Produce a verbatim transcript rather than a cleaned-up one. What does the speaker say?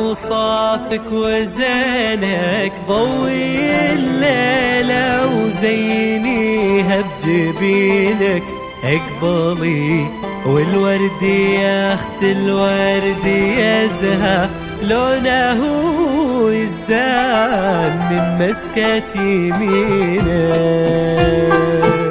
أوصافك وزينك ضوي الليلة وزينيها بجبينك. اقبلي والورد يا اخت الورد يزهى لونه يزدان من مسكة يمينك.